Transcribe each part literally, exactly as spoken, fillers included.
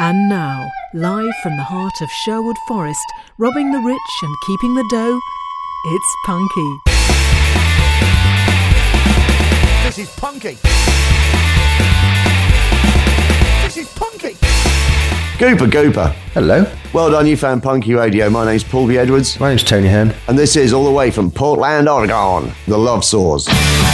And now, live from the heart of Sherwood Forest, robbing the rich and keeping the dough, it's Punky. This is Punky. This is Punky. Gooper Gooper. Hello. Well done, you found Punky Radio. My name's Paul B. Edwards. My name's Tony Hearn. And this is all the way from Portland, Oregon, the Love Saws.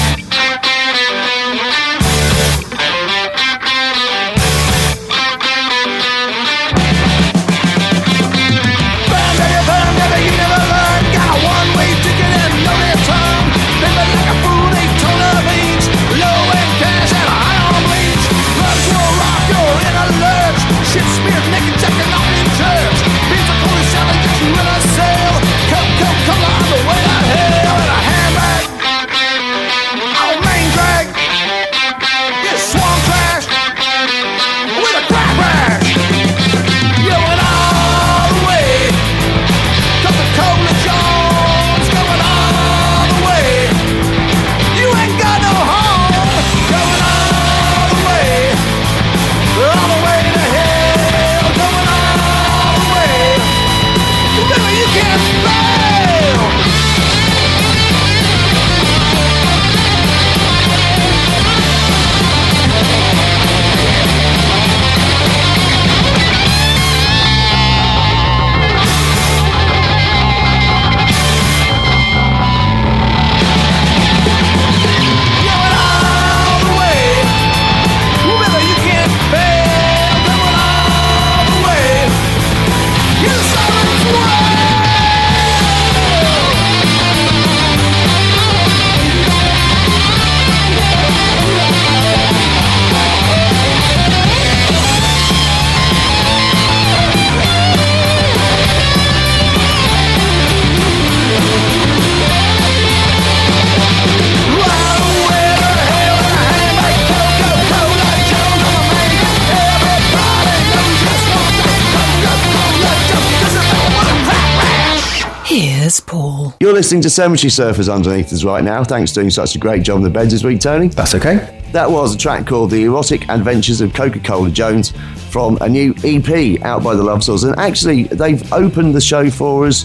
Paul. You're listening to Cemetery Surfers underneath us right now. Thanks for doing such a great job on the beds this week, Tony. That's okay. That was a track called The Erotic Adventures of Coca-Cola Jones from a new E P out by the Love Saws. And actually, they've opened the show for us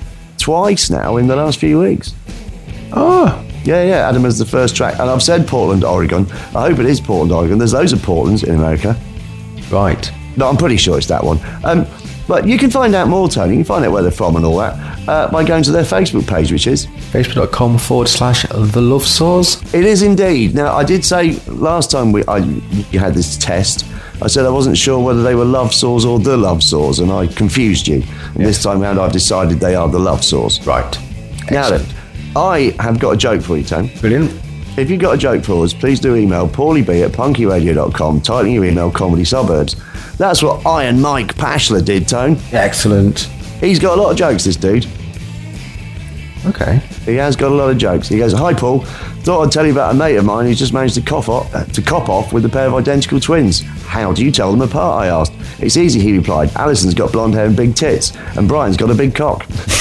twice now in the last few weeks. Oh. Yeah, yeah, Adam is the first track. And I've said Portland, Oregon. I hope it is Portland, Oregon. There's loads of Portlands in America. Right. No, I'm pretty sure it's that one. Um, but you can find out more, Tony. You can find out where they're from and all that uh, by going to their Facebook page, which is facebook.com forward slash the Love Saws. It is indeed. Now, I did say last time we I, you had this test, I said I wasn't sure whether they were Love Saws or the Love Saws, and I confused you. And yes. This time round, I've decided they are the Love Saws. Right. Now then, I have got a joke for you, Tony. Brilliant. If you've got a joke for us, please do email paulieb at punkyradio dot com, title your email Comedy Suburbs. That's what Iron Mike Pashler did, Tone. Excellent. He's got a lot of jokes, this dude. Okay. He has got a lot of jokes. He goes, "Hi, Paul. Thought I'd tell you about a mate of mine who's just managed to cough off, uh, to cop off with a pair of identical twins. How do you tell them apart?" I asked. "It's easy," he replied. "Alison's got blonde hair and big tits, and Brian's got a big cock."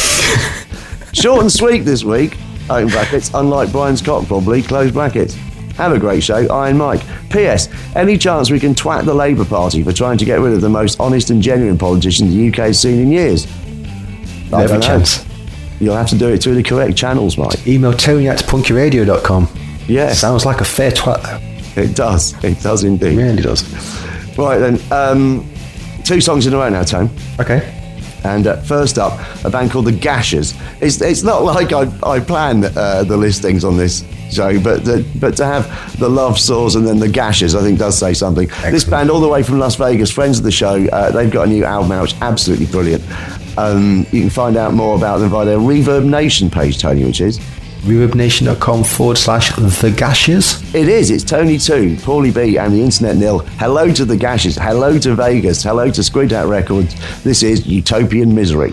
Short and sweet this week. Open brackets. Unlike Brian's cock, probably. Close brackets. Have a great show, Iron Mike. P S. Any chance we can twat the Labour Party for trying to get rid of the most honest and genuine politician the U K has seen in years? I Every don't know. chance. You'll have to do it through the correct channels, Mike. Email Tony at punkyradio dot com. Yeah. Sounds like a fair twat, though. It does. It does indeed. It really does. Right then, um, two songs in a row now, Tone. Okay. And uh, first up, a band called The Gashers. It's it's not like I I planned uh, the listings on this show, but the, but to have the Love Saws and then The Gashers, I think does say something. Excellent. This band, all the way from Las Vegas, friends of the show, uh, they've got a new album out, which is absolutely brilliant. Um, you can find out more about them via their Reverb Nation page, Tony, which is reverbnation.com forward slash the Gashers. It is. It's Tony two, Paulie B, and the Internet Nil. Hello to the Gashers. Hello to Vegas. Hello to Squid Hat Records. This is Utopian Misery.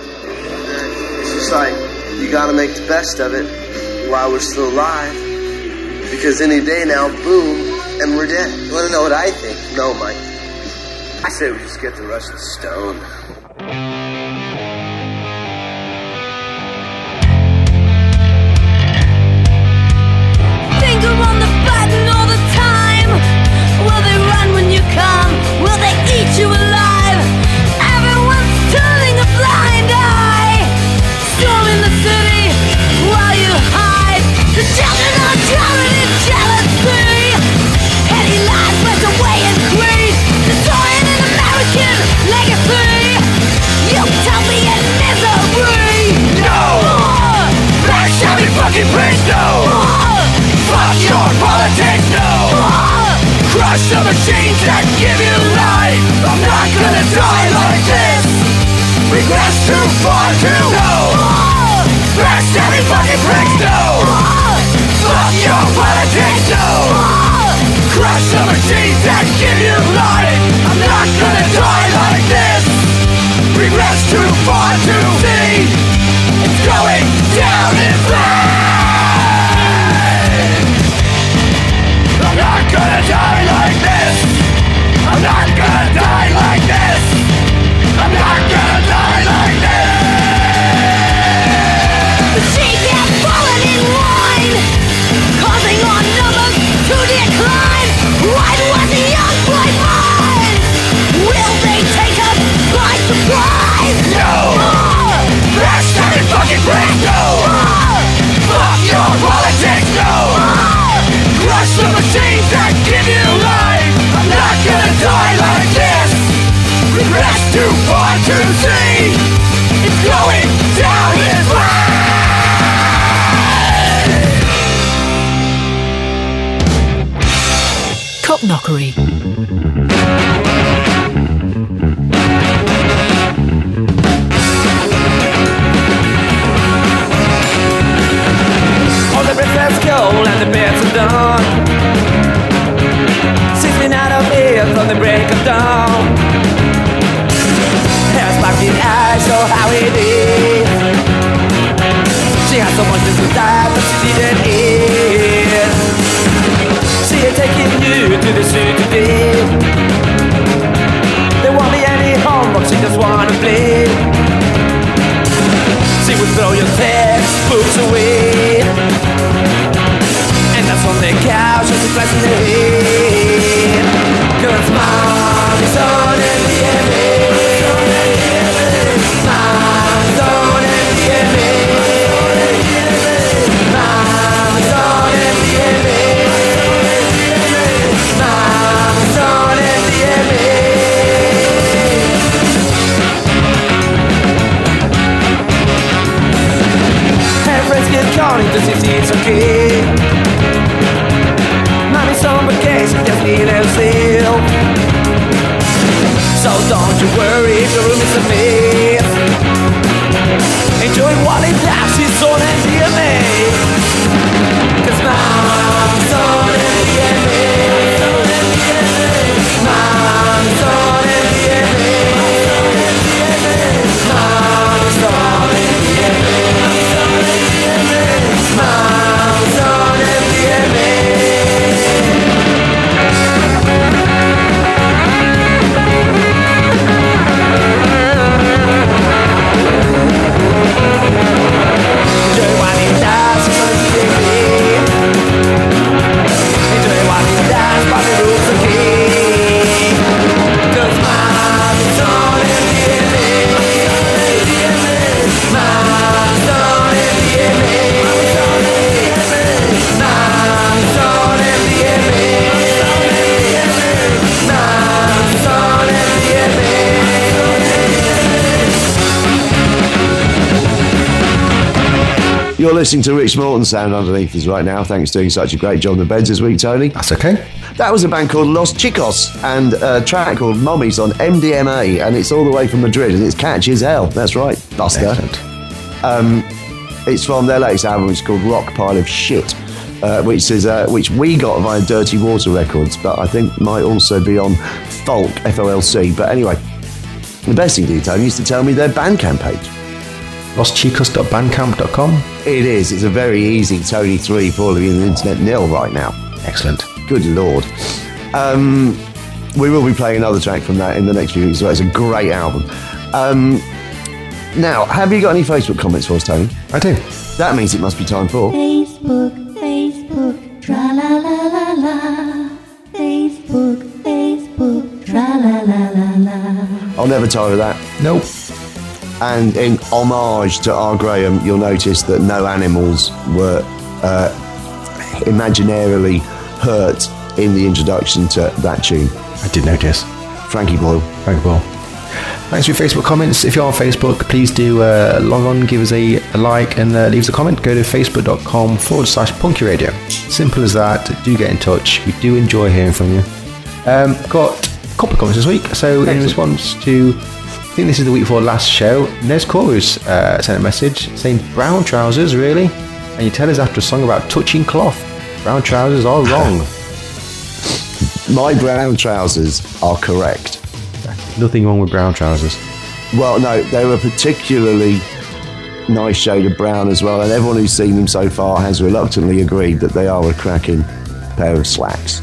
It's just like, you gotta make the best of it while we're still alive. Because any day now, boom, and we're dead. You wanna know what I think? No, Mike. I say we just get the Russian stone. Finger on the button all the time. Will they run when you come? Will they eat you alive? fucking pricks, no. Fuck your politics, no. Crush the machines that give you life. I'm not gonna die like this. Regress too far to know. Bash every fucking pricks, no. Fuck your politics, no. Crush the machines that give you life. I'm not gonna die like this. Regress too far to see. It's going down in flames. I'm not gonna die like this. I'm not gonna die like this. I'm not gonna die like this. The sheep have fallen in line, causing our numbers to decline. Why was the young boy mine? Will they take us by surprise? No! Bash every fucking break, no! Fuck your politics, no! Crush the machines that give you life. I'm not gonna die like this. Regress too far to see. It's going down in flames. Copknockery. All the breakfast cold and the beds are done. She's been out of here from the break of dawn. Hair sparkling eyes show how it is. She has so much to die, but she didn't eat. She ain't taking you to the zoo today. There won't be any homework, she just wanna play. She will throw your textbooks away, and that's on the couch with the glass in her head. Cause mom is on M D M A. Mom is on M D M A. Mom is on M D M A. Mom is on M D M A. Her friends get calling to see it's okay. Mommy's on vacation, just need herself. So don't you worry if your room is a mess. Enjoy while it lasts, she's on M D M A. Cause mom's on M D M A. Mom's on M D M A. Mom's on M D M A. Mom's on M D M A. Enjoy while he dies, she's on M D M A. Enjoy while he dies, by the rules of king. Cause mom's on M D M A. Mom's on M D M A. Mom's on M D M A. Mom's on M D M A. You're listening to Rich Morton sound underneath us right now. Thanks for doing such a great job on the beds this week, Tony. That's okay. That was a band called Los Chicos and a track called Mommy's on M D M A, and it's all the way from Madrid, and it's catchy as hell. That's right, Buster. Um, it's from their latest album, which is called Rock Pile of Shit, uh, which is uh, which we got via Dirty Water Records, but I think might also be on Folk, F O L C. But anyway, the best thing to do, Tony, is to tell me their Bandcamp page. los chicos dot bandcamp dot com. It is. It's a very easy Tony three for all of you in the internet nil right now. Excellent. Good Lord. Um, we will be playing another track from that in the next few weeks. So it's a great album. Um, now, have you got any Facebook comments for us, Tony? I do. That means it must be time for... Facebook, Facebook, tra-la-la-la-la. Facebook, Facebook, tra-la-la-la-la. I'll never tire of that. Nope. And in homage to R. Graham, you'll notice that no animals were uh, imaginarily hurt in the introduction to that tune. I did notice. Frankie Boyle. Frankie Boyle. Thanks for your Facebook comments. If you're on Facebook, please do uh, log on, give us a, a like, and uh, leave us a comment. Go to facebook.com forward slash Punky Radio. Simple as that. Do get in touch. We do enjoy hearing from you. Um, got a couple of comments this week. So in response to, I think this is the week before last show, Nez Chorus uh, sent a message saying, brown trousers, really? And you tell us after a song about touching cloth. Brown trousers are wrong. My brown trousers are correct. Nothing wrong with brown trousers. Well, no, they were a particularly nice shade of brown as well, and everyone who's seen them so far has reluctantly agreed that they are a cracking pair of slacks.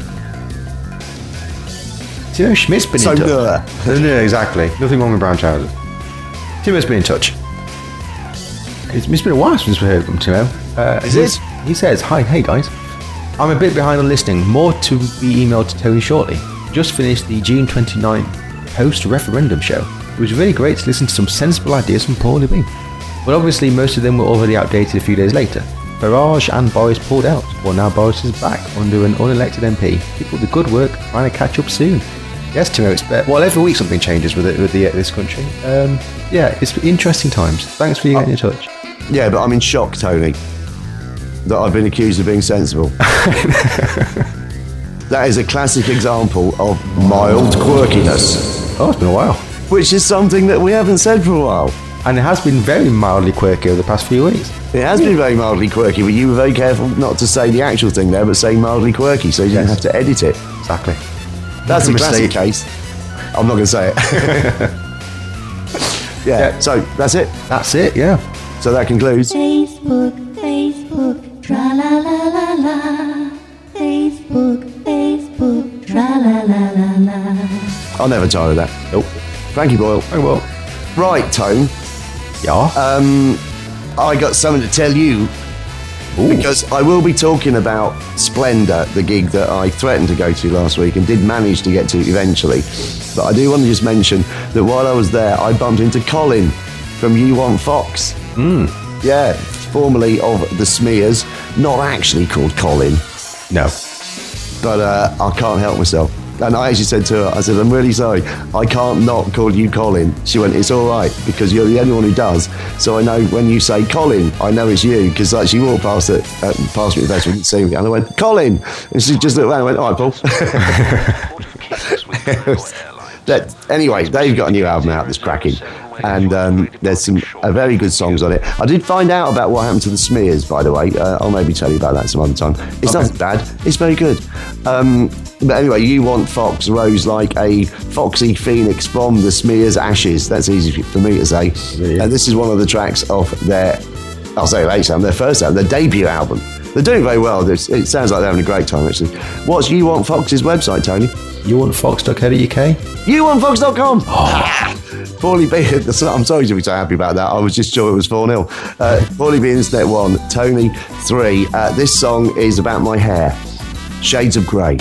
Timo Schmidt's been So in touch. duh. No, exactly. Nothing wrong with brown trousers. Timo's been in touch. It's, it's been a while since we heard from Timo. Uh, Is it? He says, hi, hey guys. I'm a bit behind on listening. More to be emailed to Tony shortly. Just finished the June twenty-ninth post-referendum show. It was really great to listen to some sensible ideas from Paulie B. But obviously most of them were already outdated a few days later. Farage and Boris pulled out. Well, now Boris is back under an unelected M P. Keep up the good work, trying to catch up soon. Yes, Timo, it's better. Well, every week something changes with it with the, uh, this country. Um, yeah, it's interesting times. Thanks for getting in touch. Yeah, but I'm in shock, Tony, that I've been accused of being sensible. That is a classic example of mild quirkiness, Oh, it's been a while. which is something that we haven't said for a while. And it has been very mildly quirky over the past few weeks. It has been very mildly quirky, but you were very careful not to say the actual thing there, but say mildly quirky, so you didn't Yes. have to edit it. Exactly. That's a Mistake. classic case. I'm not going to say it. yeah, Yeah. so that's it. That's it, yeah. So that concludes. Facebook, Facebook, tra la la la la. Facebook, Facebook, tra la la la la. I'll never tire of that. Nope. Frankie Boyle. Oh, well. Right, Tone. Yeah. Um, I got something to tell you. Ooh. Because I will be talking about Splendour, the gig that I threatened to go to last week and did manage to get to eventually. But I do want to just mention that while I was there, I bumped into Colin from You Want Fox. Mm. Yeah, formerly of The Smears, not actually called Colin, No. but uh, I can't help myself. And I actually said to her, I said, I'm really sorry, I can't not call you Colin. She went, it's all right, because you're the only one who does. So I know when you say Colin, I know it's you, because like, she walked past it, uh, past me, and didn't see me, and I went, Colin! And she just looked around and went, all right, Paul. that, anyway, they've got a new album out that's cracking. And um, there's some uh, very good songs on it. I did find out about what happened to the Smears, by the way. Uh, I'll maybe tell you about that some other time. It's Okay. not bad. It's very good. Um, but anyway, You Want Fox rose like a foxy phoenix from the Smears' ashes. That's easy for me to say. Really? And this is one of the tracks of their, I'll say later, album, their first album, their debut album. They're doing very well. It's, it sounds like they're having a great time, actually. What's You Want Fox's website, Tony? You want fox dot co dot U K? you want fox dot com. Oh. Paulie B, I'm sorry to be so happy about that. I was just sure it was four nil. Uh, Paulie B, Internet one, Tony three. Uh, this song is about my hair. Shades of Grey.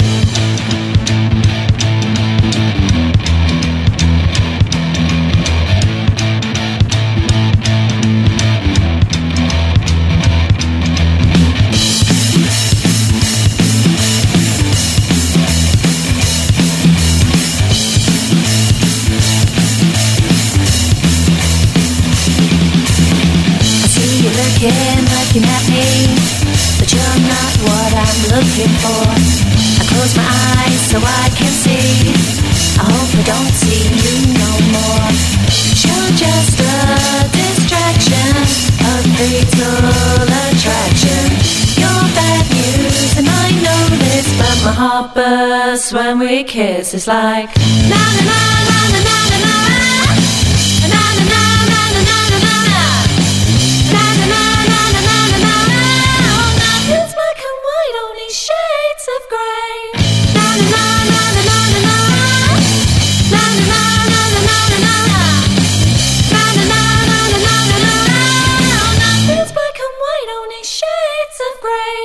Looking, looking at me, but you're not what I'm looking for. I close my eyes so I can see. I hope I don't see you no more. You're just a distraction, a fatal attraction. You're bad news and I know this, but my heart bursts when we kiss. It's like na na na na na na na na na na na na na na na. It's black and white, only shades of grey. Na na na na na na na na. Na na na na na na na na. Na na na na na na na na. It's black and white, only shades of grey.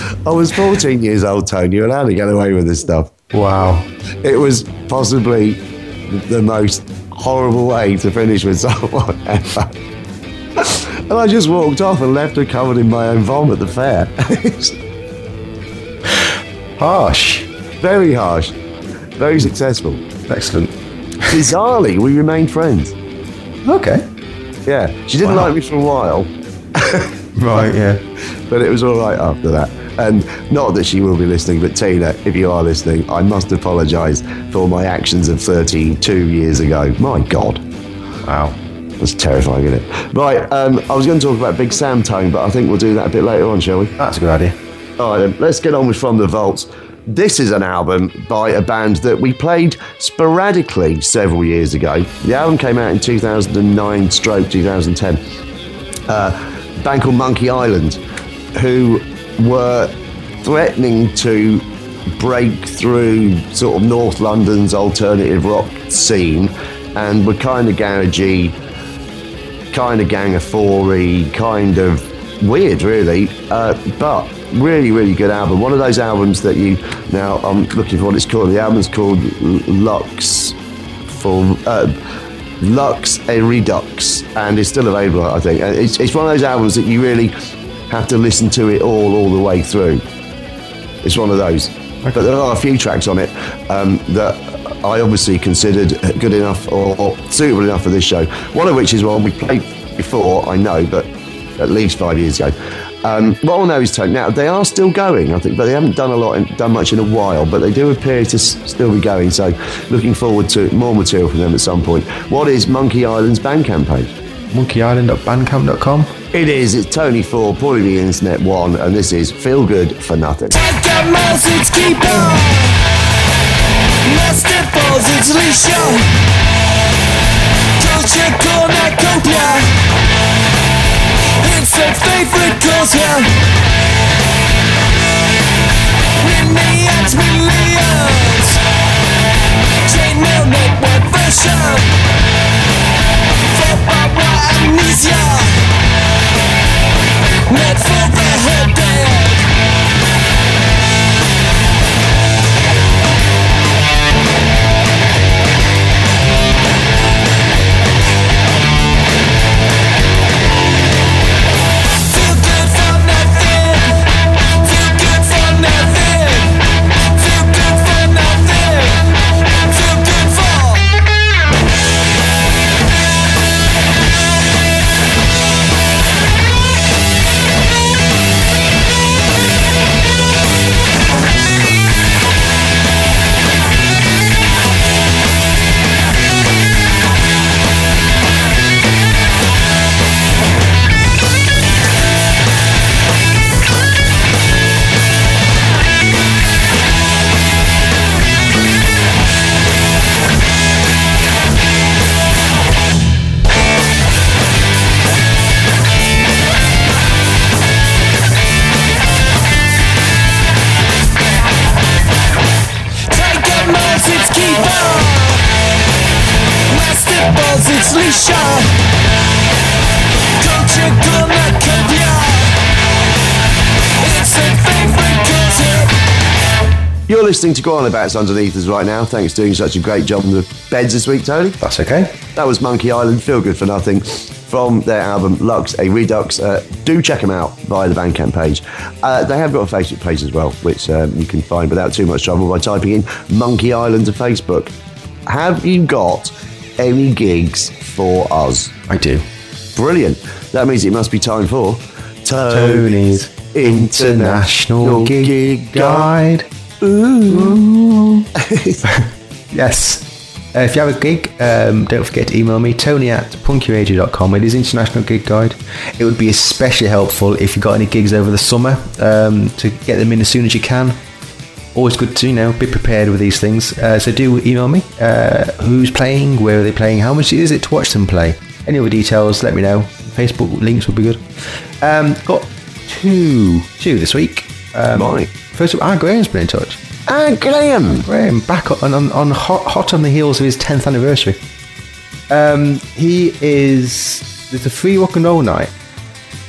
I was fourteen years old, Tony. You're allowed to get away with this stuff. Wow. It was possibly the most horrible way to finish with someone ever. And I just walked off and left her covered in my own vomit at the fair. Harsh. Very harsh. Very successful. Excellent. Bizarrely, we remained friends. Okay. Yeah. She didn't Wow. like me for a while. Right, yeah. But it was all right after that. And not that she will be listening, but Tina, if you are listening, I must apologise for my actions of thirty-two years ago. My God. Wow. That's terrifying, isn't it? Right, um, I was going to talk about Big Sam Tone, but I think we'll do that a bit later on, shall we? That's a good idea. All right, then, let's get on with From the Vaults. This is an album by a band that we played sporadically several years ago. The album came out in two thousand nine stroke two thousand ten. Uh, a band called Monkey Island, who were threatening to break through sort of North London's alternative rock scene and were kind of garagey, kind of Gang of Four-y, kind of weird, really, uh, but really, really good album. One of those albums that you, now I'm looking for what it's called. The album's called Lux for uh, Lux a Redux, and it's still available, I think. And it's, it's one of those albums that you really have to listen to it all, all the way through. It's one of those. But there are a few tracks on it um, that I obviously considered good enough or, or suitable enough for this show. One of which is one we played before, I know, but at least five years ago. Um, what I know is Tone. Now they are still going, I think, but they haven't done a lot, in, done much in a while. But they do appear to s- still be going. So, looking forward to more material from them at some point. What is Monkey Island's Bandcamp page? monkey island dot bandcamp dot com. It is. It's Tony four, Paulie the Internet one, and this is Feel Good for Nothing. Take a mouse, it's keep on. Master balls, it's Lisha. Dolce Cornucopia. It's a favorite cause here. Maniacs, millions. Chainmail network version. For Barbara amnesia. Not for the headache. Feel good for nothing. Feel good for nothing. Feel good for nothing. Feel good for. Take a mouse, it's keeper. Master balls, it's Lisha. Dolce Cornucopia. It's a favorite cause. You're listening to Go On About Underneath us right now. Thanks for doing such a great job on the beds this week, Tony. That's okay. That was Monkey Island, Feel Good for Nothing, from their album Lux a Redux. Uh, do check them out via the Bandcamp page. Uh, they have got a Facebook page as well, which um, you can find without too much trouble by typing in Monkey Island to Facebook. Have you got any gigs for us? I do. Brilliant. That means it must be time for Tony's International Gig Guide. Ooh. Yes. Uh, if you have a gig, um, don't forget to email me, tony at punkyradio dot com. It is International Gig Guide. It would be especially helpful if you got any gigs over the summer, um, to get them in as soon as you can. Always good to, you know, be prepared with these things. Uh, so do email me. Uh, who's playing? Where are they playing? How much is it to watch them play? Any other details, let me know. Facebook links would be good. Um, got two, two this week. Um, Right. First up, ah, Graham's been in touch. Ah, Graham. Graham, back on, on, on hot, hot on the heels of his tenth anniversary. Um, he is, there's a free rock and roll night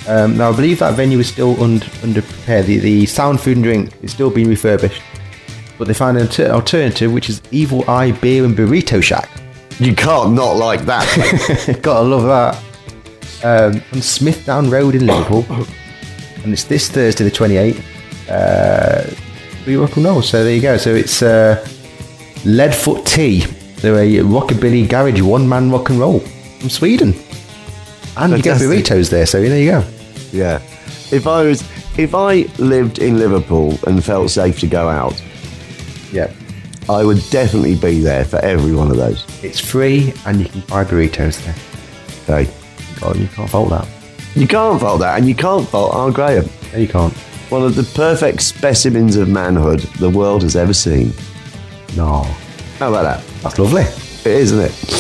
Um, now, I believe that venue is still under, under prepared. The, the sound, food and drink is still being refurbished. But they found an alter- alternative, which is Evil Eye Beer and Burrito Shack. You can't not like that. Gotta love that. Um, on Smithdown Road in Liverpool. And it's this Thursday, the twenty-eighth. Uh, we rock and roll. So there you go. So it's uh, Leadfoot Tea. They're a rockabilly garage one-man rock and roll from Sweden. And you get Fantastic. burritos there, so there you go. Yeah. If I was, if I lived in Liverpool and felt safe to go out, Yeah. I would definitely be there for every one of those. It's free and you can buy burritos there. Okay. God, you can't fault that. You can't fault that, and you can't fault Art Graham. No, you can't. One of the perfect specimens of manhood the world has ever seen. No. How about that? That's lovely. It is, isn't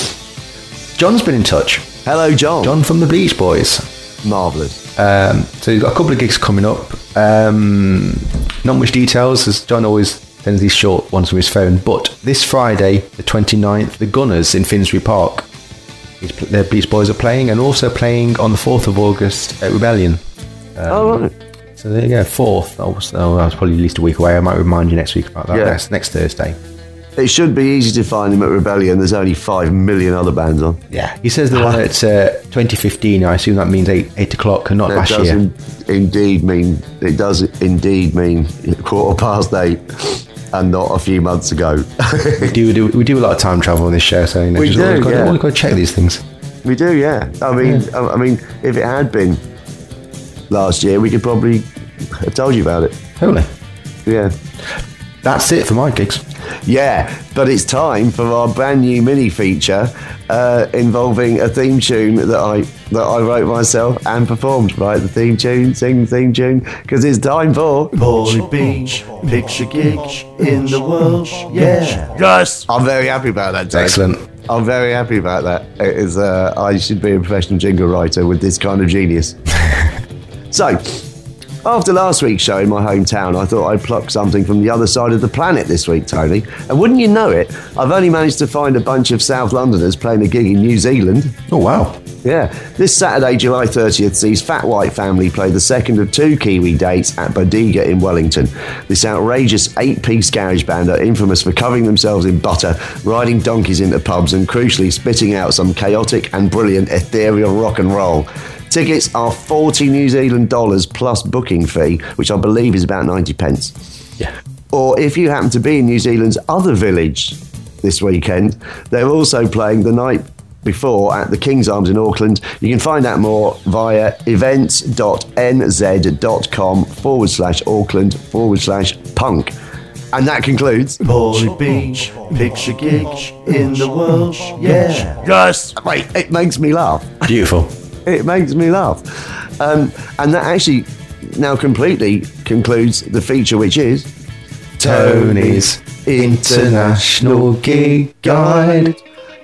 it? John's been in touch. Hello, John. John from the Beach Boys. Marvellous. Um, so you've got a couple of gigs coming up. Um, not much details, as John always sends these short ones from his phone. But this Friday, the twenty-ninth, the Gunners in Finsbury Park. The Beach Boys are playing, and also playing on the fourth of August at Rebellion. Um, oh, right. So there you go, fourth. That was, oh, that was probably at least a week away. I might remind you next week about that. Yeah. Next, next Thursday. It should be easy to find him at Rebellion. There's only five million other bands on. Yeah. He says the one at uh, twenty fifteen. I assume that means eight, eight o'clock and not That last does year. in, indeed mean, it does indeed mean quarter past eight and not a few months ago. we, do, we do we do a lot of time travel on this show, so you know, We just do, always got, yeah. always got to check these things. We do, yeah. I mean, I, I mean, if it had been last year, we could probably have told you about it. Totally. Yeah. That's it for my gigs. Yeah, but it's time for our brand new mini feature uh, involving a theme tune that I that I wrote myself and performed. Right, the theme tune, sing the theme tune, because it's time for Paulie Beach, picture gig in the world. Yeah. Yes. I'm very happy about that, Dave. Excellent. I'm very happy about that. It is, uh, I should be a professional jingle writer with this kind of genius. So, after last week's show in my hometown, I thought I'd pluck something from the other side of the planet this week, Tony. And wouldn't you know it, I've only managed to find a bunch of South Londoners playing a gig in New Zealand. Oh, wow. Yeah, this Saturday, July thirtieth, sees Fat White Family play the second of two Kiwi dates at Bodega in Wellington. This outrageous eight-piece garage band are infamous for covering themselves in butter, riding donkeys into pubs, and crucially spitting out some chaotic and brilliant ethereal rock and roll. Tickets are forty New Zealand dollars plus booking fee, which I believe is about ninety pence. Yeah. Or if you happen to be in New Zealand's other village this weekend, they're also playing the night before at the King's Arms in Auckland. You can find out more via events.nz.com forward slash Auckland forward slash punk. And that concludes Paulie Beach, picture gig in the world. Yeah. Yes. Wait, it makes me laugh. Beautiful. It makes me laugh. Um, and that actually now completely concludes the feature, which is Tony's International Gig Guide.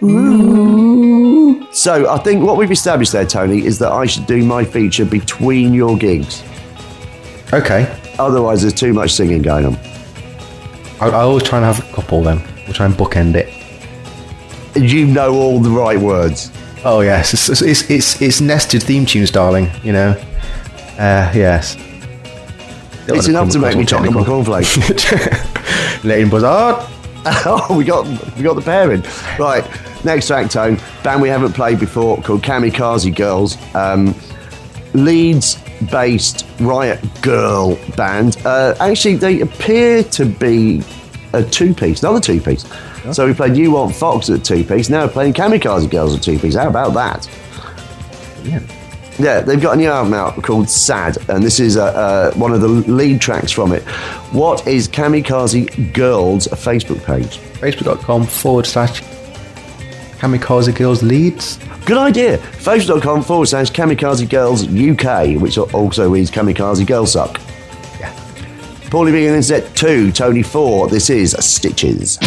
So I think what we've established there, Tony, is that I should do my feature between your gigs. Okay. Otherwise, there's too much singing going on. I, I always try and have a couple then. We'll try and bookend it. You know all the right words. Oh, yes. It's, it's, it's, it's nested theme tunes, darling, you know. Uh, yes. Don't It's wanna enough to come make me across chocolate all cornflakes. technical. Letting buzz out. Oh, we got we got the pairing. Right, next track, Tone. Band we haven't played before called Kamikaze Girls. Um, Leeds-based Riot Girl band. Uh, actually, they appear to be a two-piece, another two-piece. Oh. So we played You Want Fox at two-piece. Now we're playing Kamikaze Girls at two-piece. How about that? Yeah. Yeah, they've got a new album out called Sad, and this is uh, uh, one of the lead tracks from it. What is Kamikaze Girls' Facebook page? Facebook.com forward slash Kamikaze Girls Leads. Good idea. Facebook.com forward slash Kamikaze Girls U K, which also is Kamikaze Girls Suck. Yeah. Paulie B and Internet two, Tony four. This is Stitches.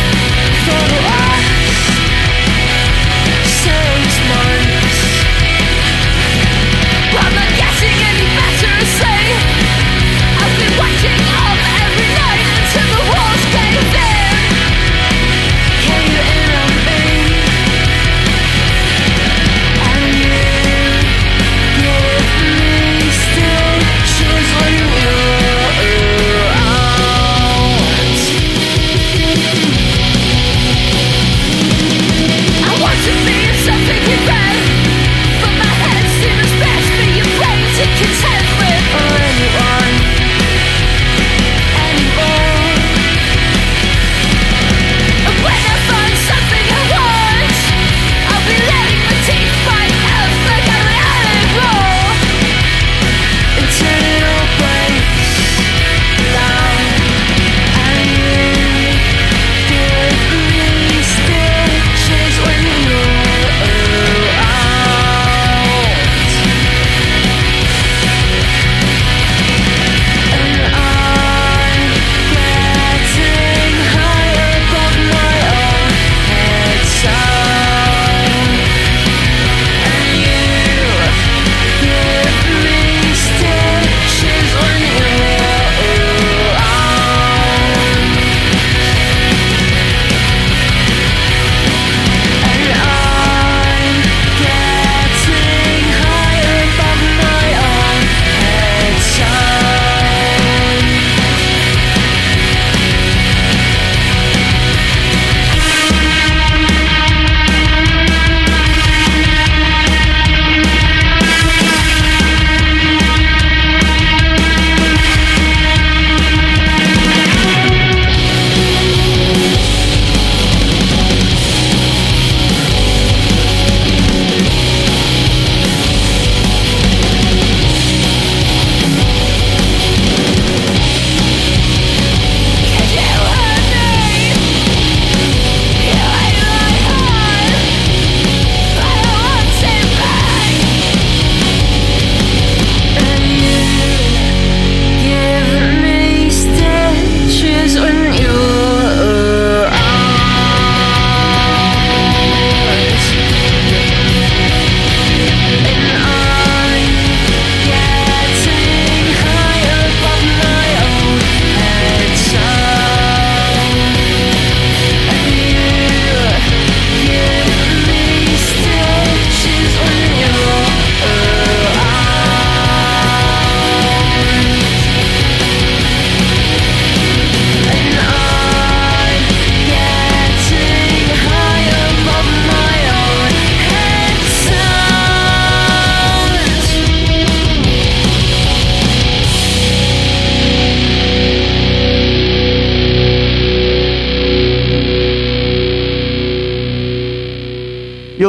Six months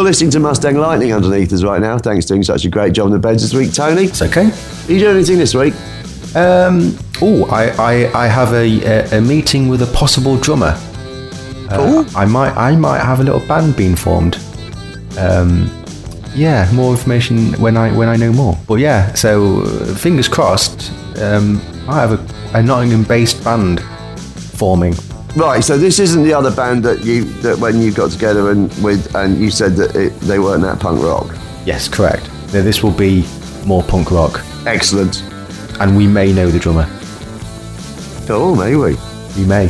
listening to Mustang Lightning underneath us right now. Thanks for doing such a great job in the beds this week, Tony. It's okay. Are you doing anything this week? Um, oh, I, I, I have a, a, a meeting with a possible drummer. Uh, I might I might have a little band being formed. Um, yeah, more information when I when I know more. But yeah, so uh, fingers crossed. Um, I have a, a Nottingham-based band forming. Right, so this isn't the other band that you that when you got together and with and you said that it, they weren't that punk rock. Yes, correct. Now, this will be more punk rock, Excellent. and we may know the drummer. Oh, may we? We may.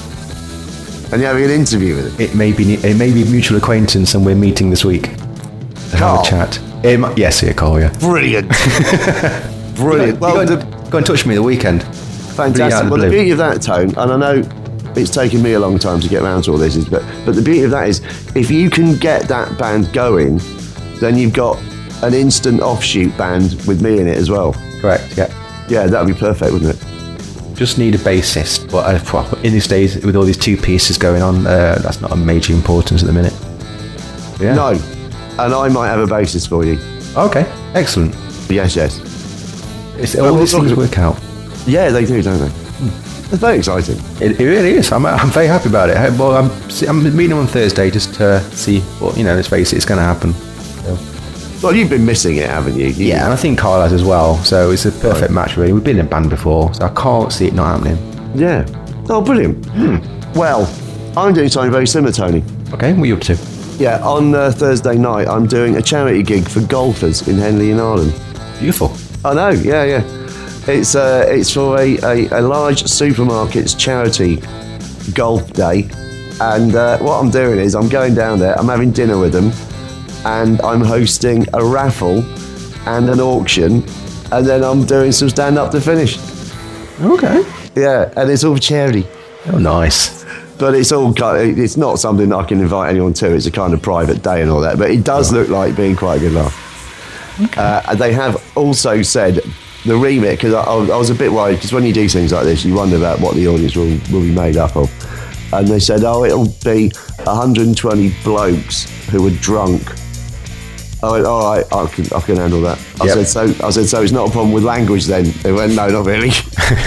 And you're having an interview with him. It may be it may be a mutual acquaintance, and we're meeting this week to Carl? have a chat. It might, yes, yeah, Carl. Yeah. Brilliant. Brilliant. You Well, go, the, go and touch me the weekend. fantastic. Well, the beauty of that, Tone, and I know it's taken me a long time to get around to all this, is, but but the beauty of that is if you can get that band going, then you've got an instant offshoot band with me in it as well. Correct. Yeah. Yeah, that would be perfect, wouldn't it? Just need a bassist, but uh, in these days with all these two pieces going on, uh, that's not a major importance at the minute. Yeah. No. And I might have a bassist for you. Okay. Excellent. Yes, yes. It's, Well, all we'll these things talk- work out. Yeah, they do, don't they? It's very exciting. It, it really is. I'm, I'm very happy about it. I- Well, I'm I'm meeting him on Thursday just to see what, you know, let's face it, it's going to happen. So, Well, you've been missing it, haven't you? you yeah, and I think Carl has as well. So it's a perfect match, really. We've been in a band before, so I can't see it not happening. Yeah. Oh, brilliant. Hmm. Well, I'm doing something very similar, Tony. Okay, what are you up to? Yeah, on uh, Thursday night, I'm doing a charity gig for golfers in Henley in Ireland. Beautiful. I know, yeah, yeah. It's uh, it's for a, a, a large supermarket's charity golf day. And uh, what I'm doing is I'm going down there, I'm having dinner with them, and I'm hosting a raffle and an auction, and then I'm doing some stand-up to finish. Okay. Yeah, and it's all for charity. Oh, nice. But it's all kind of, it's not something I can invite anyone to. It's a kind of private day and all that. But it does look like being quite a good laugh. Okay. Uh, and they have also said the remit, because I, I was a bit worried, because when you do things like this, you wonder about what the audience will, will be made up of. And they said, oh, it'll be one hundred twenty blokes who are drunk. I went, all right, I can, I can handle that. I Yep. said, so I said, so it's not a problem with language then? They went, no, not really.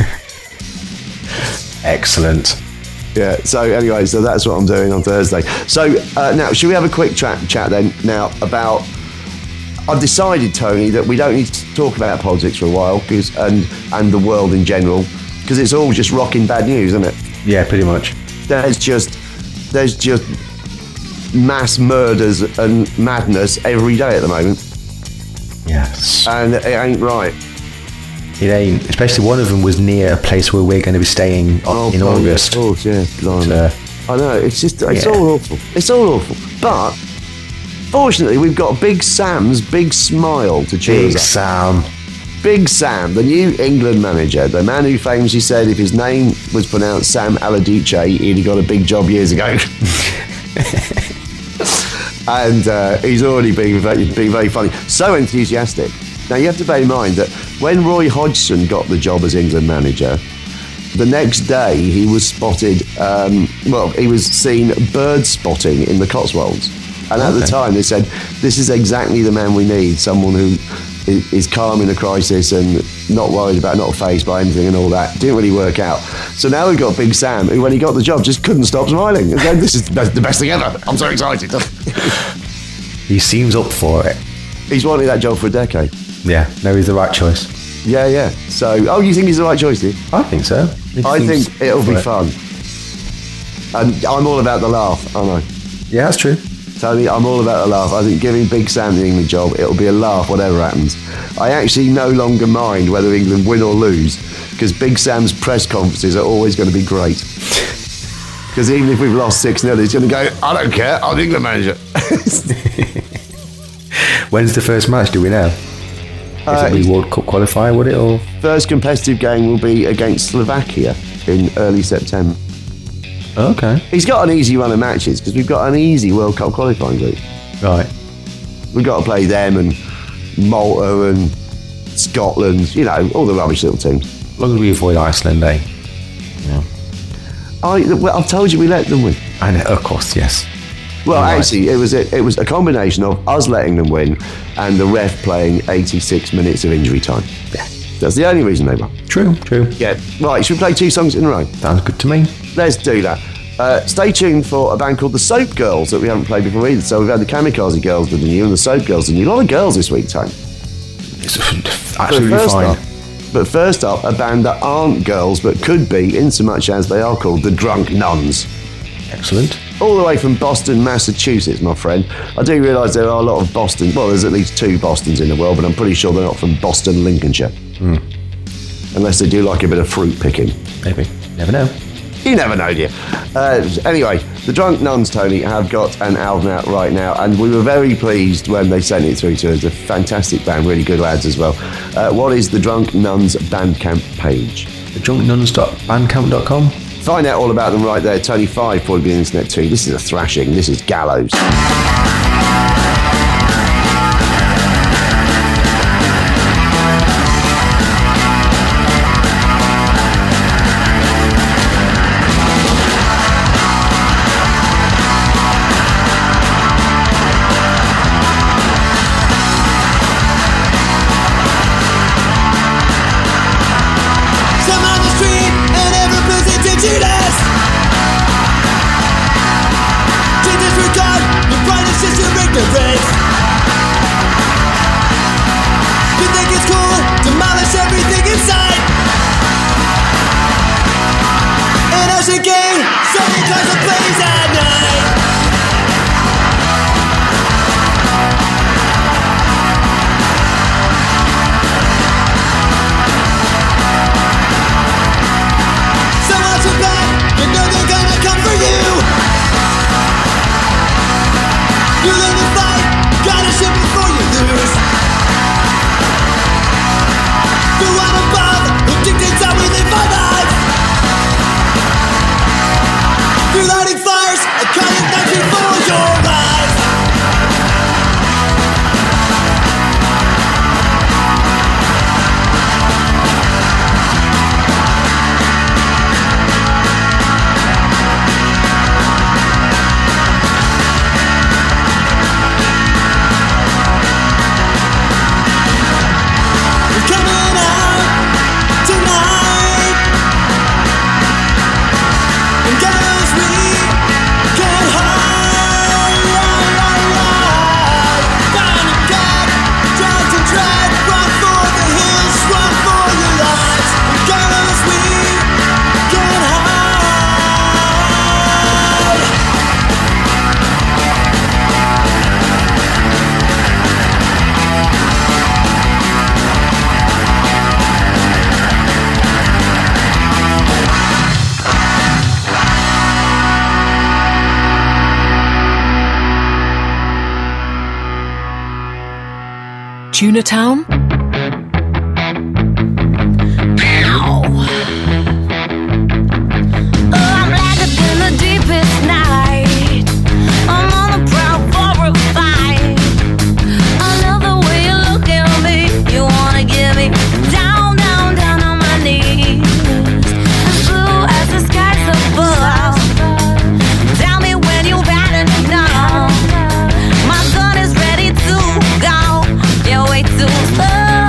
Excellent. Yeah, so anyway, so that's what I'm doing on Thursday. So uh, now, should we have a quick chat, chat then now about... I've decided, Tony, that we don't need to talk about politics for a while, because and, and the world in general, because it's all just rocking bad news, isn't it? Yeah, pretty much. There's just, there's just mass murders and madness every day at the moment, Yes. and it ain't right. It ain't. Especially one of them was near a place where we're going to be staying on, in blimey, August. Of course, yeah. blimey. Uh, I know, it's just, it's yeah. all awful. It's all awful. But fortunately, we've got Big Sam's big smile to cheer Big us up. Sam. Big Sam, the new England manager, the man who famously said if his name was pronounced Sam Allardyce, he'd have got a big job years ago. And uh, he's already been very, been very funny. So enthusiastic. Now, you have to bear in mind that when Roy Hodgson got the job as England manager, the next day he was spotted, um, well, he was seen bird spotting in the Cotswolds. And at Okay. the time they said, this is exactly the man we need, someone who i- is calm in a crisis and not worried about, not fazed by anything and all that. Didn't really work out. So now we've got Big Sam, who when he got the job just couldn't stop smiling. And then, this is the best thing ever. I'm so excited. He seems up for it. He's wanted that job for a decade. Yeah, no, he's the right choice. Yeah, yeah. So, oh, you think he's the right choice, do you? I think so. He I seems think it'll up be for it. fun. And I'm all about the laugh, aren't I? Yeah, that's true. Tony, I'm all about the laugh. I think giving Big Sam the England job, it'll be a laugh whatever happens. I actually no longer mind whether England win or lose, because Big Sam's press conferences are always going to be great. Because even if we've lost six nil, he's going to go, I don't care, I'm the England manager. When's the first match, do we know? Is Uh, it the World Cup qualifier, would it? Or First competitive game will be against Slovakia in early September. okay. He's got an easy run of matches, because we've got an easy World Cup qualifying group. Right. We've got to play them and Malta and Scotland, you know, all the rubbish little teams. As long as we avoid Iceland, eh? Yeah. I, well, I've told you we let them win. And of course, yes. Well, Right. actually, it was a, it was a combination of us letting them win and the ref playing eighty-six minutes of injury time. Yeah. That's the only reason they won. True, true. Yeah. Right, should we play two songs in a row? Sounds good to me. Let's do that. Uh, stay tuned for a band called the Soap Girls that we haven't played before either. So we've had the Kamikaze Girls with the new and the Soap Girls with the new. A lot of girls this week, Tone. It's absolutely But first fine. up, but first up, a band that aren't girls but could be, in so much as they are called the Drunk Nuns. Excellent. All the way from Boston, Massachusetts, my friend. I do realise there are a lot of Boston. Well, there's at least two Bostons in the world, but I'm pretty sure they're not from Boston, Lincolnshire. Mm. Unless they do like a bit of fruit picking. Maybe. Never know. You never know, do you? Uh, anyway, the Drunk Nuns, Tony, have got an album out right now, and we were very pleased when they sent it through to us. A fantastic band, really good lads as well. Uh, what is the Drunk Nuns Bandcamp page? The drunk nuns dot bandcamp dot com. Find out all about them right there. Tony five, probably be on the internet too. This is a thrashing. This is Gallows. Some on the street and every person to Judas. To disregard the brightest just to ignorance. You think it's cool, demolish everything inside. An ocean game, something cause a blaze at night. Someone's your back, you know they're gonna come for you. You learn to fight, gotta shit before you lose. The one above, who dictates how we live our lives. Through lighting fires, a cutting knife before your eyes. We're coming out tonight. And girls, we can hide. Find a gap, drugs and drag, run for the hills, run for your lives. And girls, we can hide. Tuna Town? I'm blacker than the deepest night. I'm on the prowl for a fight. I love the way you look at me. You wanna get me down, down, down on my knees. As blue as the skies above. Tell me when you've had enough. My gun is ready to go. You're way too slow.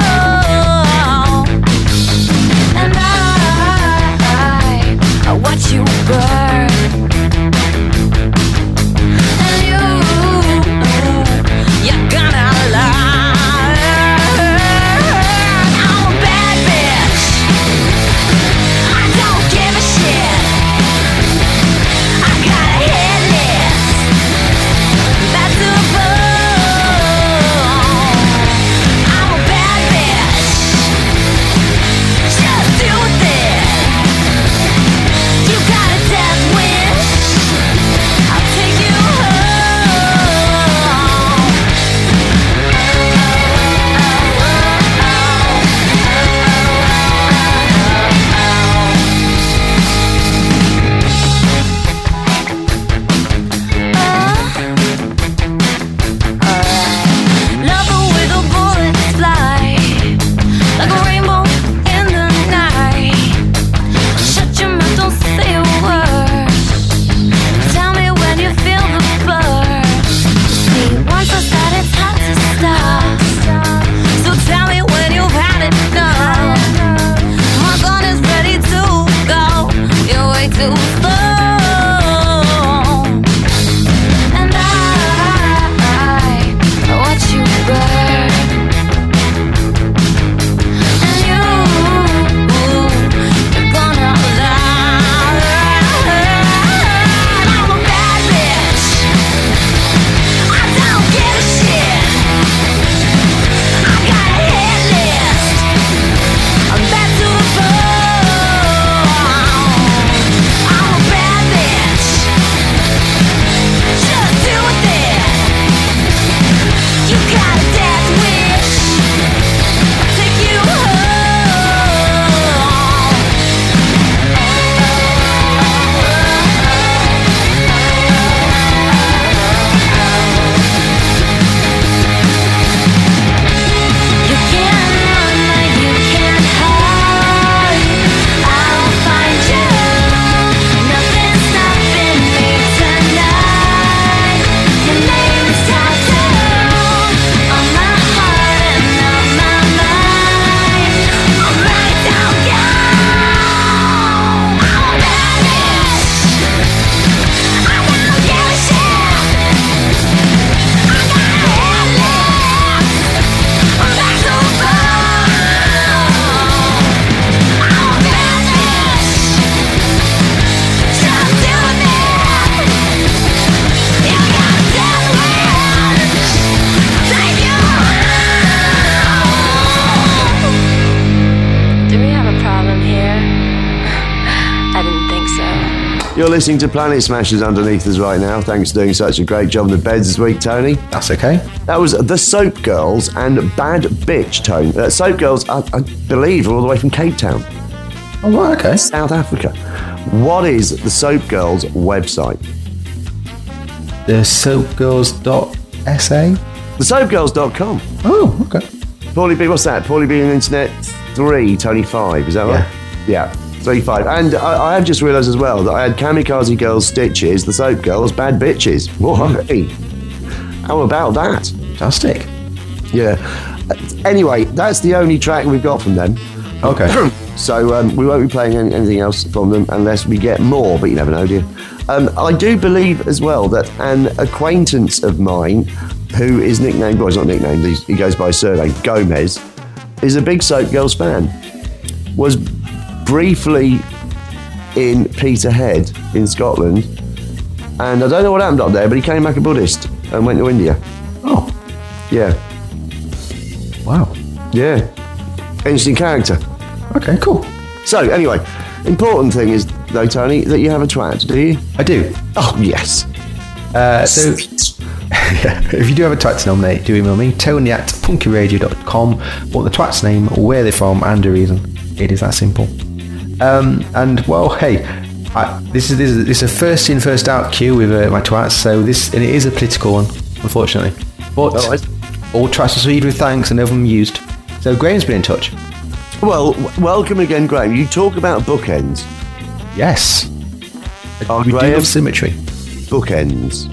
You're listening to Planet Smashers underneath us right now. Thanks for doing such a great job on the beds this week, Tony. That's okay. That was The Soap Girls and Bad Bitch, Tony. Uh, Soap Girls, I, I believe, are all the way from Cape Town. Oh, right, okay. South Africa. What is the Soap Girls website? The soap girls dot s a? the soap girls dot com. Oh, okay. Paulie B, what's that? Paulie B on Internet three, Tony five, is that right? Yeah. three five. And I, I have just realised as well that I had Kamikaze Girls Stitches, the Soap Girls, Bad Bitches. Whoa, hey. How about that? Fantastic. Yeah. Anyway, that's the only track we've got from them. Okay. So um, we won't be playing any, anything else from them unless we get more, but you never know, do you? Um, I do believe as well that an acquaintance of mine who is nicknamed, well, he's not nicknamed, he's, he goes by surname, Gomez, is a big Soap Girls fan. Was briefly in Peterhead in Scotland, and I don't know what happened up there, but he came back a Buddhist and went to India. Oh. Yeah. Wow. Yeah. Interesting character. Okay, cool. So, anyway, important thing is, though, Tony, that you have a twat, do you? I do. Oh, yes. Uh, so, yeah, if you do have a twat to nominate, do email me, tony at punkyradio dot com, want the twat's name, where they're from, and a reason. It is that simple. Um, and, well, hey, I, this is this is, this is a first in, first out queue with uh, my twats, so this, and it is a political one, unfortunately. But All right. all twats are received with thanks and none of them used. So, Graham's been in touch. Well, w- welcome again, Graham. You talk about bookends. Yes. Oh, we do Graham, love symmetry. bookends.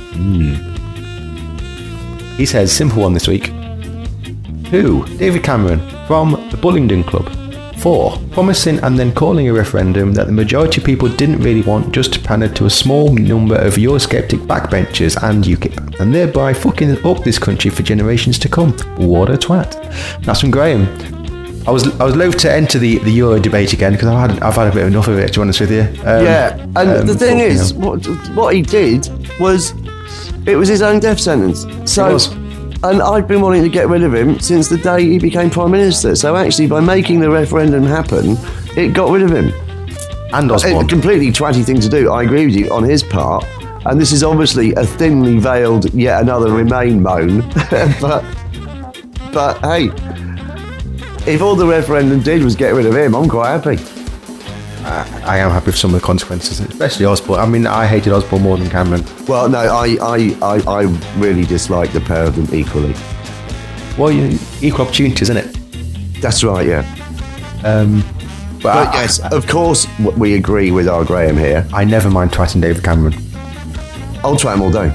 He says, simple one this week. Who? David Cameron from the Bullingdon Club. Four. Promising and then calling a referendum that the majority of people didn't really want, just to pander to a small number of Eurosceptic backbenchers and UKIP, and thereby fucking up this country for generations to come. What a twat. That's from Graham. I was I was loath to enter the, the Euro debate again because I've had I've had a bit enough of it, to be honest with you. Um, Yeah, and um, the thing but, you is, know, what what he did was, it was his own death sentence. So, It was. and I've been wanting to get rid of him since the day he became Prime Minister. So actually, by making the referendum happen, it got rid of him. and A Osborne. completely twatty thing to do. I agree with you on his part. And this is obviously a thinly veiled yet another Remain moan. but but hey, if all the referendum did was get rid of him, I'm quite happy. I am happy with some of the consequences, especially Osborne. I mean, I hated Osborne more than Cameron. Well, no, I I, I, I really dislike the pair of them equally. Well, you equal opportunities, isn't it? That's right, yeah. Um, but But I, yes, of course, w- we agree with our Graham here. I never mind twatting David Cameron. I'll try him all day.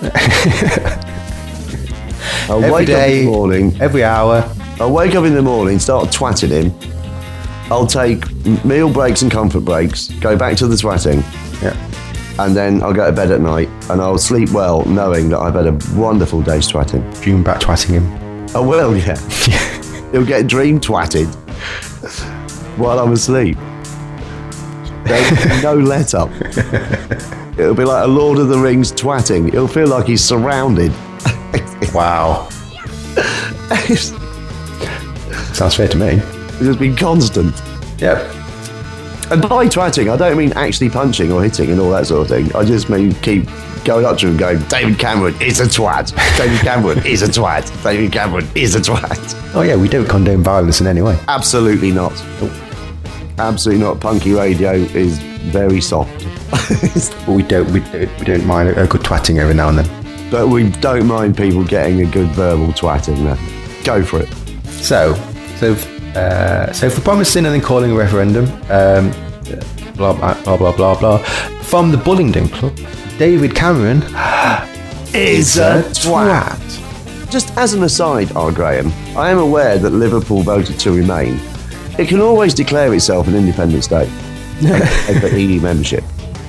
I'll Every wake day, up in the morning. every hour. I'll wake up in the morning, start twatting him. I'll take m- meal breaks and comfort breaks, go back to the twatting, Yeah. and then I'll go to bed at night, and I'll sleep well, knowing that I've had a wonderful day's twatting. Dream about twatting him. I will, yeah. He'll get dream twatted while I'm asleep. There'll be no let up. It'll be like a Lord of the Rings twatting. He'll feel like he's surrounded. Wow. It's Sounds fair to me. just been constant. Yep. And by twatting, I don't mean actually punching or hitting and all that sort of thing. I just mean keep going up to him going, David Cameron is a twat. David Cameron is a twat. David Cameron is a twat. Oh yeah, we don't condone violence in any way. Absolutely not. Absolutely not. Punky Radio is very soft. But we don't we don't, we don't mind a, a good twatting every now and then. But we don't mind people getting a good verbal twatting there. Go for it. So, so, uh, so for promising and then calling a referendum, um, blah blah blah blah blah blah, from the Bullingdon Club, David Cameron Is a twat. Just as an aside, R. Graham, I am aware that Liverpool voted to remain. It can always declare itself an independent state and for E U membership.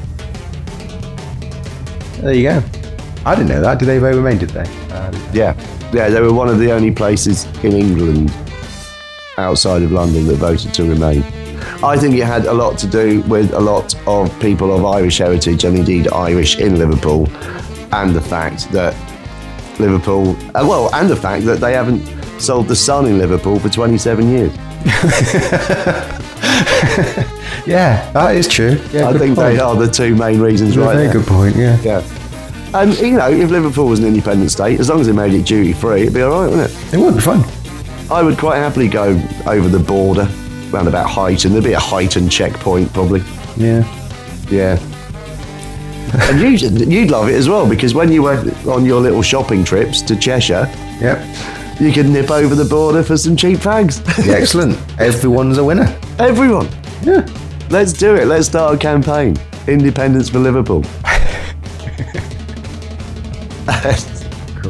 There you go. I didn't know that. Did they vote remain? Did they? Um, Yeah, yeah, they were one of the only places in England outside of London that voted to remain. I think it had a lot to do with a lot of people of Irish heritage and indeed Irish in Liverpool, and the fact that Liverpool, uh, well, and the fact that they haven't sold the Sun in Liverpool for twenty-seven years. Yeah, that is true. Yeah, I good think point. they are the two main reasons, Yeah, right very there. good point, yeah. Yeah. And, you know, if Liverpool was an independent state, as long as they made it duty-free, it'd be all right, wouldn't it? It would be fun. I would quite happily go over the border, round about Huyton. There'd be a Huyton checkpoint, probably. Yeah. Yeah. And you'd, you'd love it as well, because when you went on your little shopping trips to Cheshire, Yep. you could nip over the border for some cheap fags. Yeah, excellent. Everyone's a winner. Everyone. Yeah. Let's do it. Let's start a campaign. Independence for Liverpool. Cool.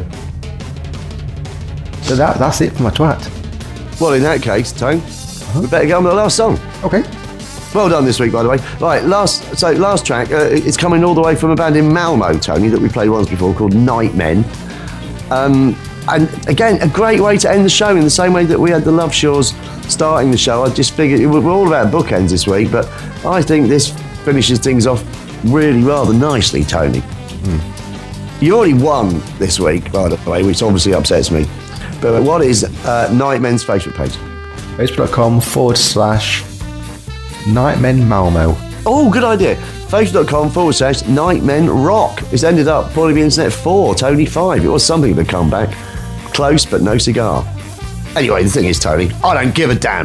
So that that's it for my twat. Well, in that case, Tone, we better get on with the last song. Okay. Well done this week, by the way. Right, last so last track. Uh, it's coming all the way from a band in Malmo, Tony, that we played once before, called Nightmen. Um, and again, a great way to end the show in the same way that we had the Love Shores starting the show. I just figured we're all about bookends this week, but I think this finishes things off really rather nicely, Tony. Mm. You already won this week, by the way, which obviously upsets me. But what is uh, Nightmen's Facebook page? Facebook.com forward slash Nightmen Malmo. Oh, good idea. Facebook.com forward slash Nightmen Rock. It's ended up probably the internet four, Tony five. It was something of a comeback. Close, but no cigar. Anyway, the thing is, Tony, I don't give a damn.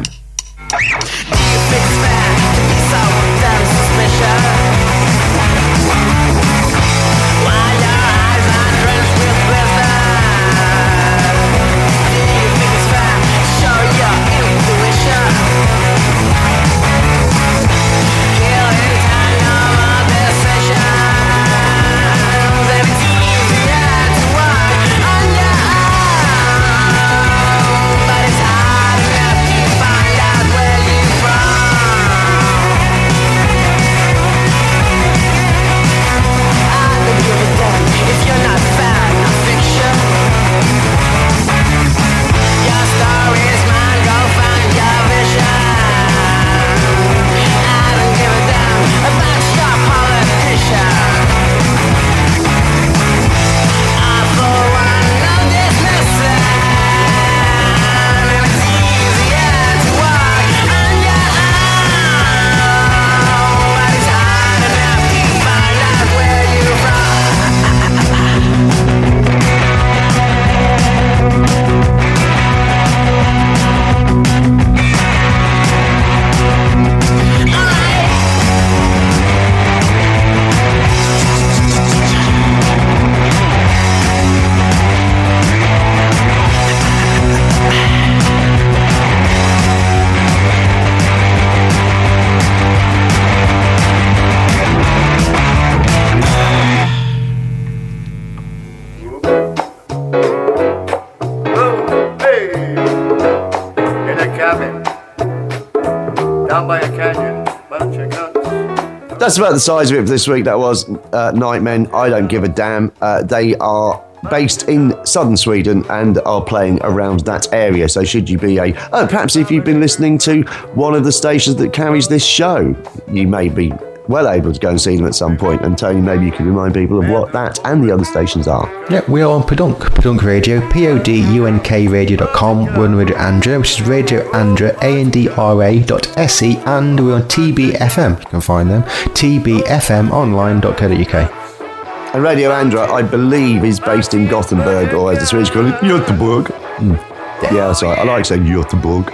That's about the size of it for this week. That was uh, Nightmen. I don't give a damn. Uh, they are based in southern Sweden and are playing around that area. So should you be a... Oh, perhaps if you've been listening to one of the stations that carries this show, you may be well able to go and see them at some point. And Tony, maybe you can remind people of what that and the other stations are. Yeah, we are on Podunk, Podunk Radio, P O D U N K radio dot com. We're on Radio Andra, which is Radio Andra, A N D R A dot S E, and we're on T B F M. You can find them, T B F M online dot co dot U K. And Radio Andra, I believe, is based in Gothenburg, or as the Swedish call it, Göteborg. Mm. Yeah. yeah, that's right. I like saying Göteborg.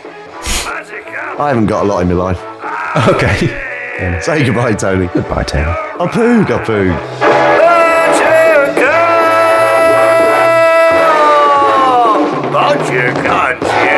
I haven't got a lot in my life. Okay. Yeah. Say goodbye, Tony. Goodbye, Tony. A poog, a poog. But you can't